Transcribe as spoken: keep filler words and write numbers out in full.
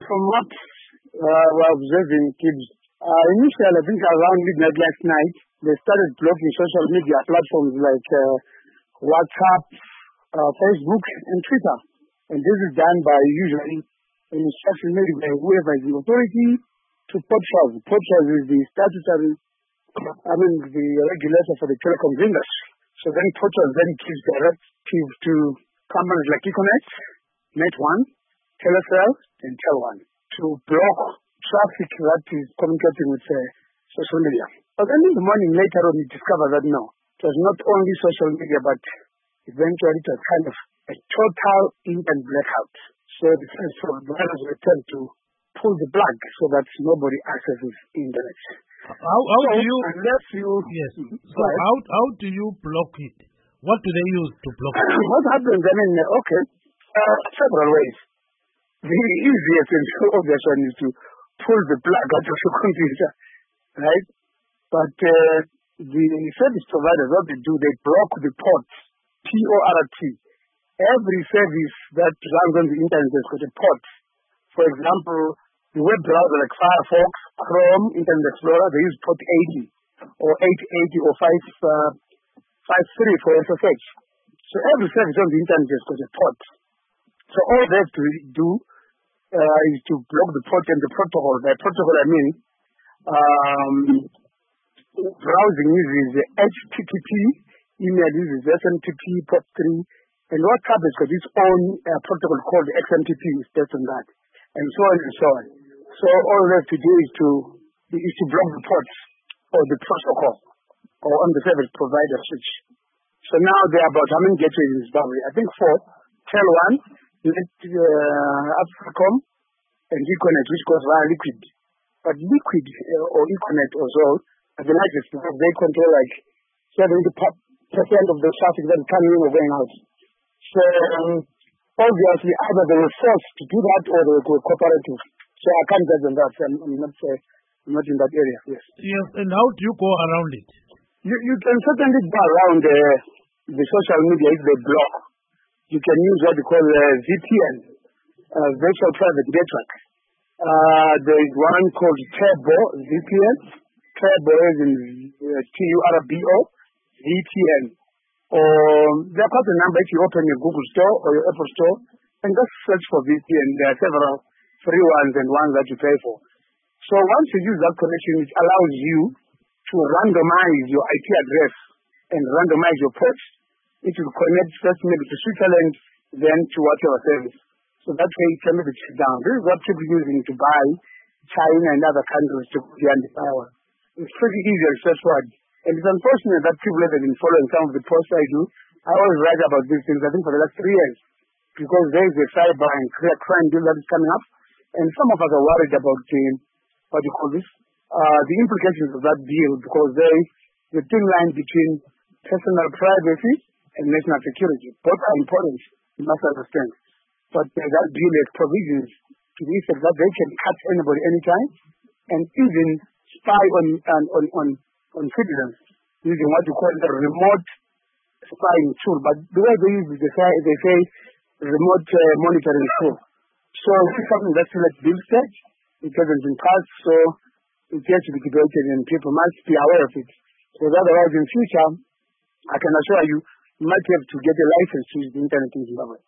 from what uh, we're observing, kids, uh, initially, I think around midnight last night, they started blocking social media platforms like uh, WhatsApp, uh, Facebook, and Twitter. And this is done by usually an instruction made by whoever is the authority to POTFAS. POTFAS is the statutory, I mean, the regulator for the telecom industry. So then POTFAS then gives directive to companies like Econet, Net one, Telcel, and Tel one to block traffic that is communicating with uh, social media. But then in the morning later on, we discovered that no, it was not only social media, but eventually it was kind of a total internet blackout. So the first providers were told to pull the plug so that nobody accesses internet. How, how so do you? Unless you Yes. So right. how how do you block it? What do they use to block it? What happens? I mean, okay, uh, several ways. The easiest and obvious one is to pull the plug out of your computer, right? But uh, the service providers, what they do, they block the ports, P O R T. Every service that runs on the internet has got a port. For example, the web browser like Firefox, Chrome, Internet Explorer, they use port eighty or eight eighty or five fifty-three for S S H. So every service on the internet has got a port. So all they have to do uh, is to block the port and the protocol. By protocol, I mean um, browsing uses H T T P, email uses S M T P, port three, and WhatsApp has got its own uh, protocol called X M T P, is based on that, and so on and so on. So all they have to do is to is to block the ports or the protocol or on the service provider switch. So now there are about how many gateways in Zimbabwe? I think four. Tel one, uh, Africom, and Econet, which goes via Liquid. But Liquid uh, or Econet also are the largest because they control like seventy percent of the traffic that is coming in or going out. So um, obviously either they were forced to do that or they were cooperative. So I can't judge on that. I'm, I'm not uh, I'm not in that area. Yes. Yes. And how do you go around it? You you can certainly go around uh, the social media if they block. You can use what they call uh, V P N, uh, Virtual Private Network. Uh, there is one called Turbo V P N. Turbo is in uh, T U R B O, V P N. Or there are quite a number if you open your Google Store or your Apple Store and just search for V P N. There are several free ones and ones that you pay for. So once you use that connection, it allows you to randomize your I P address and randomize your ports. It will connect first maybe to Switzerland, then to whatever service. So that way it can be shut down. This is what people are using to buy China and other countries to put behind the power. It's pretty easy and straightforward. And it's unfortunate that people have been following some of the posts I do. I always write about these things, I think, for the last three years. Because there is a cyber and crime deal that is coming up. And some of us are worried about the, what do you call this, uh, the implications of that deal, because there is the thin line between personal privacy and national security. Both are important, you must understand. But uh, that deal has provisions to the effect that they can catch anybody anytime and even spy on on on on, on citizens using what you call the remote spying tool. But the way they use it, they say, they say remote uh, monitoring tool. So it's something that's still at build stage. It hasn't been passed, so it has to be debated and people must be aware of it. Because otherwise in future, I can assure you, you might have to get a license to use the internet in Zimbabwe.